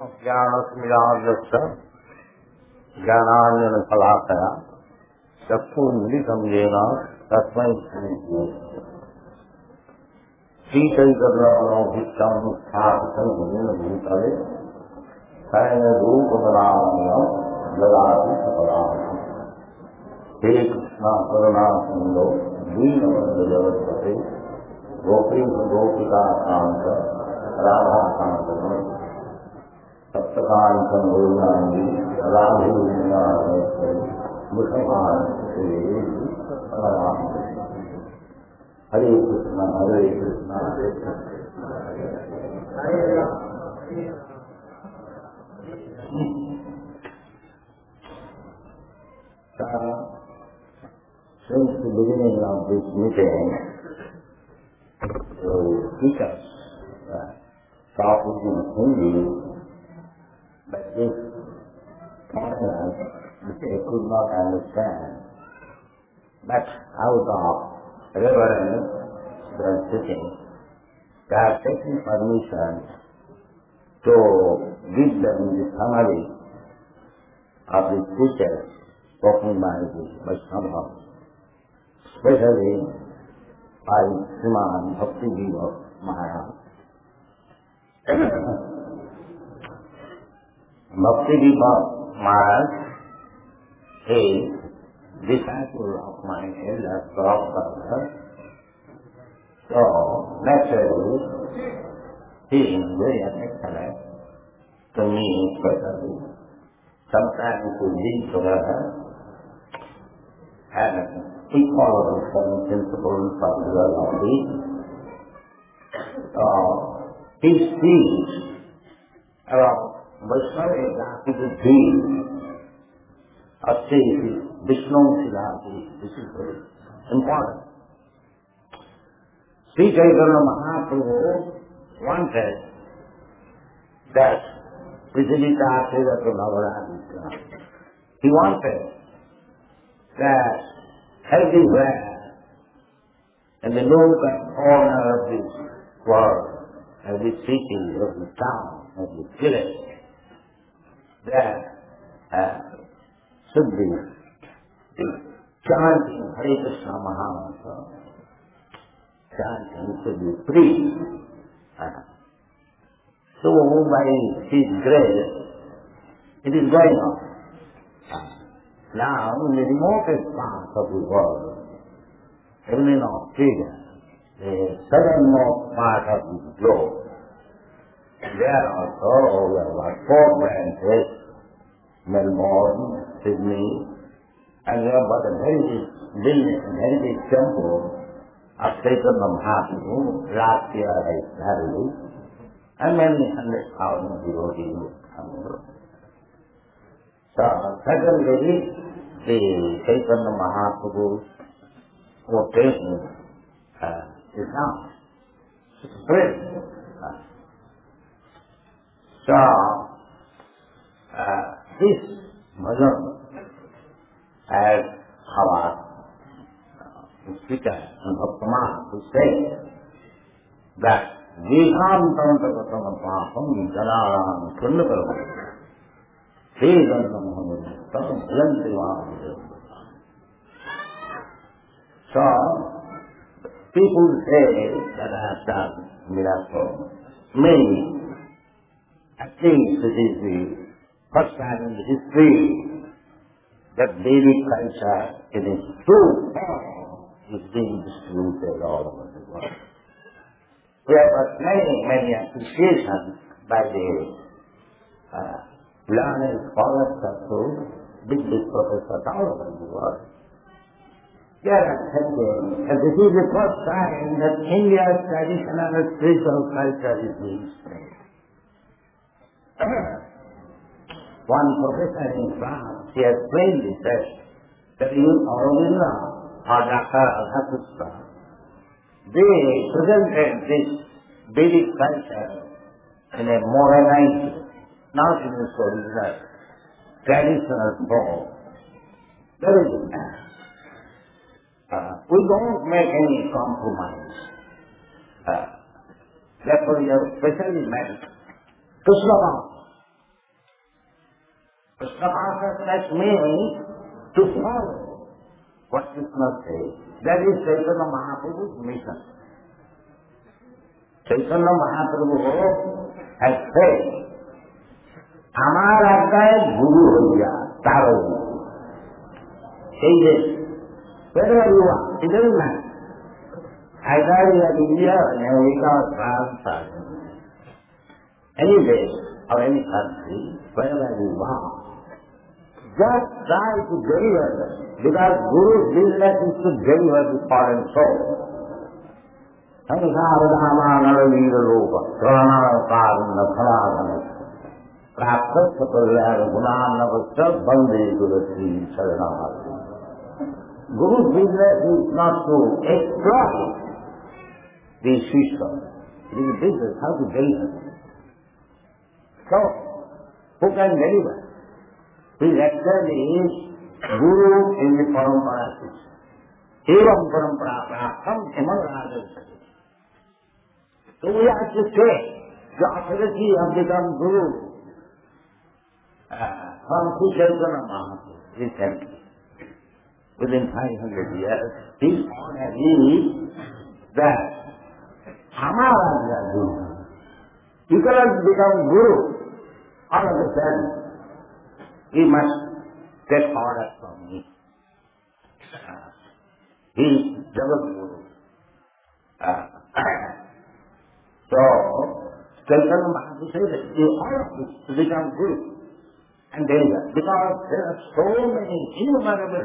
ज्ञानस्मिरादस्य ज्ञानाञ्जनशलाकया चक्षुर्मिलितं येन तस्मै श्रीचैतन्यमनोभीष्टं स्थापितं येन भूतले तेन रूपकलामयं ददाति सकलाम्। हे कृष्ण करुणा सिन्धो दीनबन्धु जगत्पते गोपीश गोपिकाकान्त राधाकान्त सप्तकान्तं गौराङ्गी राधे मुसलमान हरे कृष्ण हरे कृष्ण हरे कृष्ण हरे Ram. Since the beginning of this meeting, the speakers talked in Hindi, but this foreigners which they could not understand. But out of reverence, they are sitting, they are taking permission to give them the summary of the speeches spoken by the Vaishnava, especially by Sriman Bhakti-Jiva Maharaj. Bhakti-Jiva Maharaj is disciple of my elder Prabhupada, so naturally he is very excellent to me especially. Sometimes we live together and we follow the same principles of development. His speech about Vaishnava Bhakti Buddhi, Asti Vishnu Siddhati, this is very important. Sri Chaitanya Mahaprabhu wanted that Prithivita Sridhatu Navaradhika. He wanted that everywhere in the nook and corner of this world, every city, every town, every village, there should be the chanting Hare Krishna Mahamantra. Chanting should be free. So by His grace, it is going on. Now, in the remotest parts of the world, even in Australia, the southernmost part of the globe, there also we have got 4 branches, Melbourne, Sydney, and we have got a very big building, a very big temple of Chaitanya Mahaprabhu. Last year I started, and many 100,000 devotees come. So, secondly, the Chaitanya Mahaprabhu's quotation is now spread. So, this bhajan, as our speaker and Bhaktaman who said that Vekhantantakatama Papam Jalaram Kundaparam Vedantam Yantivam. So, people say that I have done miracle. Maybe, at least it is the first time in the history that Vedic culture in its true form is being distributed all over the world. We have got many appreciations by the learned scholars also, big professors all over the world. They are thinking that this is the first time that India's traditional spiritual culture is being spread. One professor in France, he has plainly said that even Aurobindo or Dr. Adhakutta, they presented this Vedic culture in a modernized, not in its original, traditional form. That is it. We don't make any compromise. Therefore, we have specially meant Krishna Krishna consciousness means to follow what Krishna says. That is Chaitanya Mahaprabhu's mission. Chaitanya Mahaprabhu has said, আমার আজ্ঞায় গুরু হইয়া তারও এই যে wherever you are, it doesn't matter. Either you are India or America or France or any place or any country, wherever you are, just try to deliver them, because Guru's business is to deliver the foreign soul. Samsara-dhama nara-veera-loka prana-karna-phaladhana prapta-sapalyara-gunana-vasya bande-gurati saranavati. Guru's business is not to exploit the system. It is a business how to deliver. So, who can deliver? His action is Guru in the parampara system. Evam parampara praptam eman radha. So we have to say the authority of become Guru from Sri Chaitanya Mahaprabhu recently. Within 500 years, his honor is that Amara Guru. You cannot become Guru all of a sudden. He must take order from me. He is Jagat Guru. So, Chaitanya Mahaprabhu says that the order is to become Guru and danger, because there are so many innumerable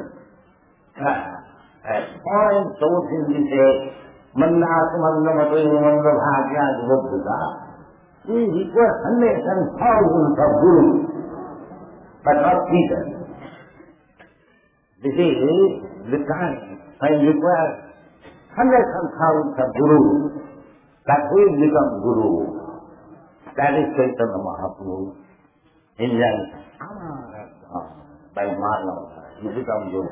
foreign souls in this age. Mandasamandamato mandabhagya jivabhuta. We require hundreds and thousands of Gurus, but not teachers. This is the time when we require hundreds and thousands of Gurus that will become Guru. That is Chaitanya Mahaprabhu. Indian by Madhava, you become Guru.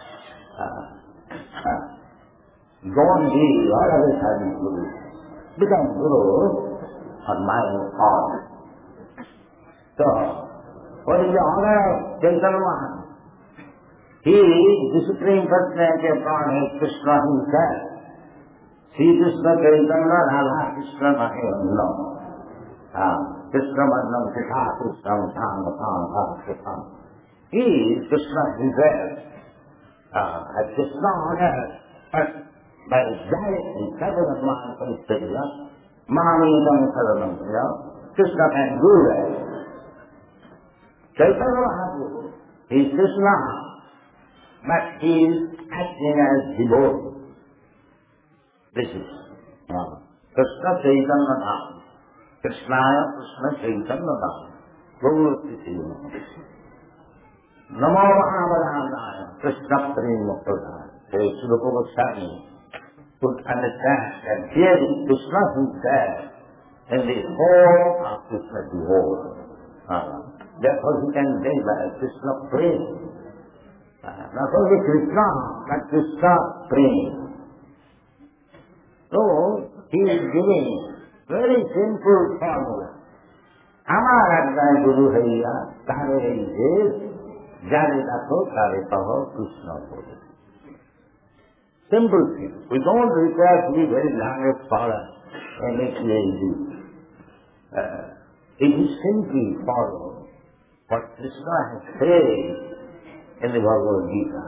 Don't be all of a sudden Guru. Become Guru on my own. So, what is the honor of Chaitanya Mahaprabhu? He is the Supreme Personality of Godhead, Krishna himself. Sri Krishna Chaitanya Radha Krishna Mahaprabhu. Krishna Madham Krishna Krishna Madham Krishna. He is Krishna himself. As Krishna honored, but by directly Saranam Mahaprabhu, Mahamidam Saranam, Krishna can do that. Chaitanya Mahaprabhu is Krishna, but he is acting as devotee. This is Krishna Chaitanya Dham. Krishnaya Krishna Chaitanya Dham. Gaurati Namo Mahavadhanaya Krishna Prema Pradhan. So Srila Goswami could understand that here is Krishna himself in the form of Krishna devotee. Therefore he can deliver Krishna Prema. Not only Krishna, but Krishna Prema. So he is giving very simple formula. Amara Guru Haiya Tare is Jare Dato Tare Paho Krishna Puri. Simple thing. We don't require to be very learned scholar and make PhD. If we simply follow what Krishna has said in the Bhagavad Gita,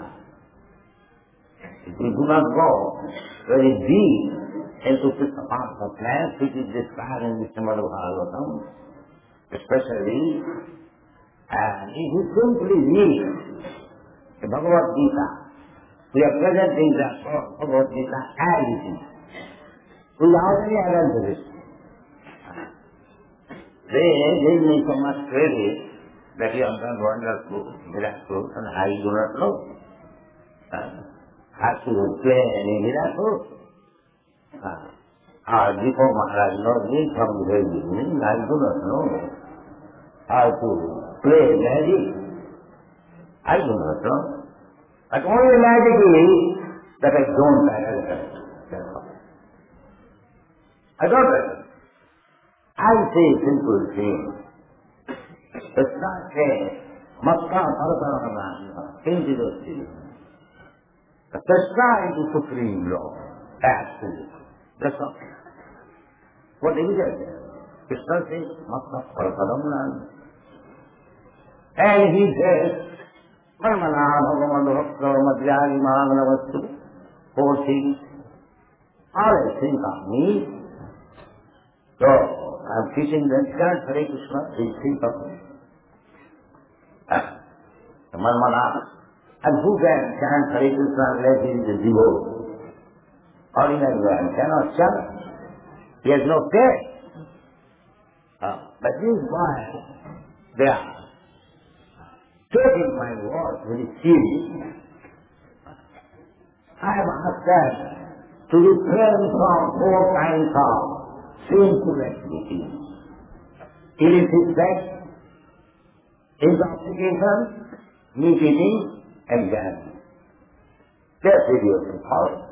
if we do not go very deep into Krishna consciousness, which is described in the Srimad Bhagavatam, especially, and if you simply read the Bhagavad Gita, we are presenting the Bhagavad Gita as it is, without any advantage. They gave me so much credit that you have done wonderful miracles, and I do not know how to play any miracle. Deepa Maharaj knows me from the very beginning. I do not know how to play magic. I do not know. But only magic is that I don't recognize. That's all. I don't recognize. I say a simple thing. Krishna says, Makka Paraparamana into those things. The Krishna is the supreme law, absolute. That's all. What is it? Krishna says, Makka Paraparamana. And he says, Paramana Bhagavana Bhakta Madhyari Mahagana Vastu, 4 things. All I think of me. So, I am teaching them, chant Hare Krishna, they think of me. The Marmana. And who can chant Hare Krishna unless he is a devotee? Ordinary man cannot chant. He has no taste. But these boys, they are taking my words very seriously. I have asked them to refrain from 4 kinds of sinful activities. Illicit sex, intoxication, meat eating, and gambling. They are serious and horrible.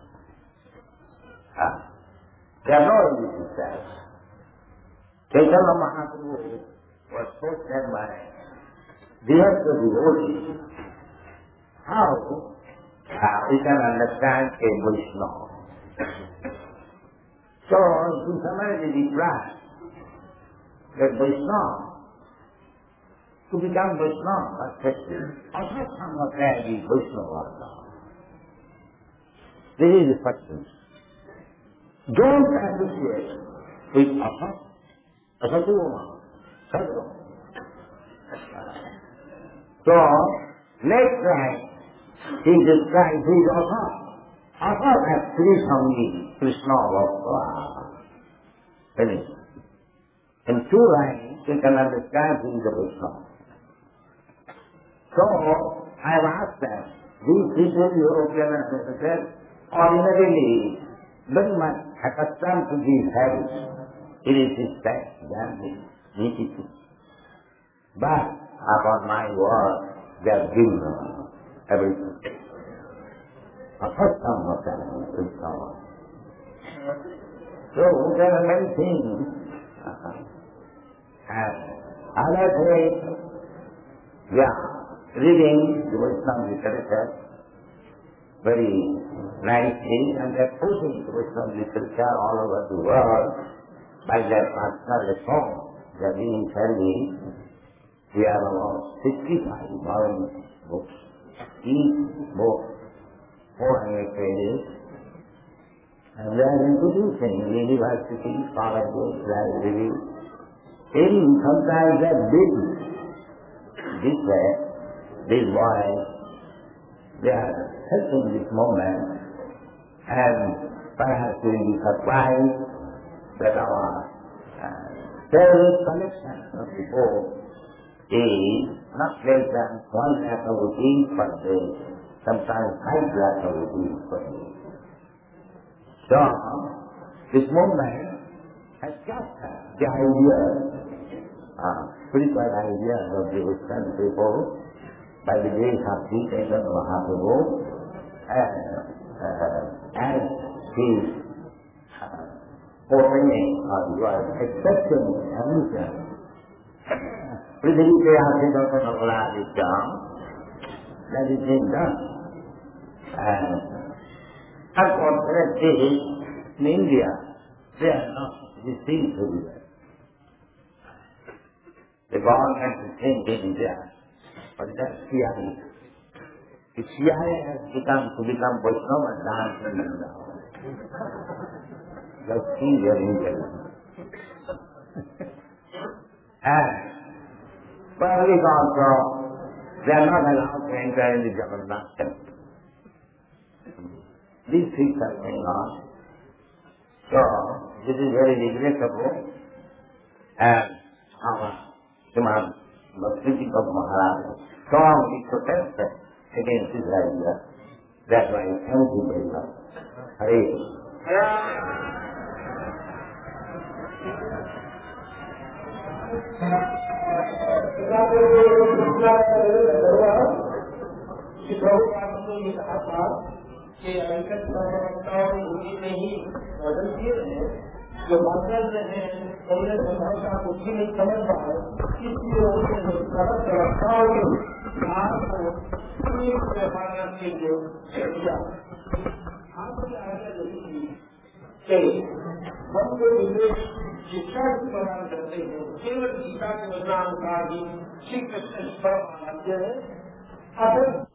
They are not illicit sex. Chaitanya Mahaprabhu was spoken by Vihasta devotees how we can understand a Vaishnava. So, to summarize the reply, that Vaishnava, to become Vaishnava, Asatthanga Tyagi Vaishnava. This is the first thing. Don't associate with Asatthanga, Sadhu. So, next time, he describes his Asat. Asat has 3 Sangi, Krishna Bhakta. Finished. In 2 lines, you can understand who is the Vaishnava. So, I have asked them, these people, European and Americans, ordinarily very much accustomed to these habits. It is his sex, gambling, meat eating. But, upon my word, they have given everything. A first time of that is power. So, there are many things. And I like reading the Vaishnava literature very nicely, and they are pushing the Vaishnava literature all over the world by their personal reform. They are being fairly. We have about 65,000 books. Each book 400 pages. And they are introducing universities, colleges, libraries. Sometimes they are big. This way, these boys, they are helping this moment, and perhaps we will be surprised that our service collection of the book is not less than 1 lakh of rupees per day, sometimes 5 lakh of rupees per day. So, this movement has just the idea, spiritual idea of the Western people by the grace of Chaitanya Mahaprabhu, as he is opening or you are expecting ambition. Prithvi ke aase dono nagla is down, that is being done. And unfortunately, in India, they are not received very well. The government is saying in India, but that's CIA. The CIA has to become Vaishnava dance in India. Just see their intelligence. And public also, they are not allowed to enter in the Jagannath temple. These things are going on. So, this is very regrettable. And our Srimad Bhakti-Deepak Maharaj strongly protested against this idea. That's why thank you very much. Hare कि अंकट प्रवक्ताओं ने हिंदी में ही बदल दिए हैं, जो मकसद है कांग्रेस भाषा कुछ भी नहीं समझ रहा है, इसलिए उनके प्रवक्ताओं के आपको पालना के लिए दिया आपकी आज्ञा यही थी कि हमको विशेष शिक्षा प्रदान करते हैं केवल गीता के वचनानुसार ही श्री कृष्ण परमानंद है। अगर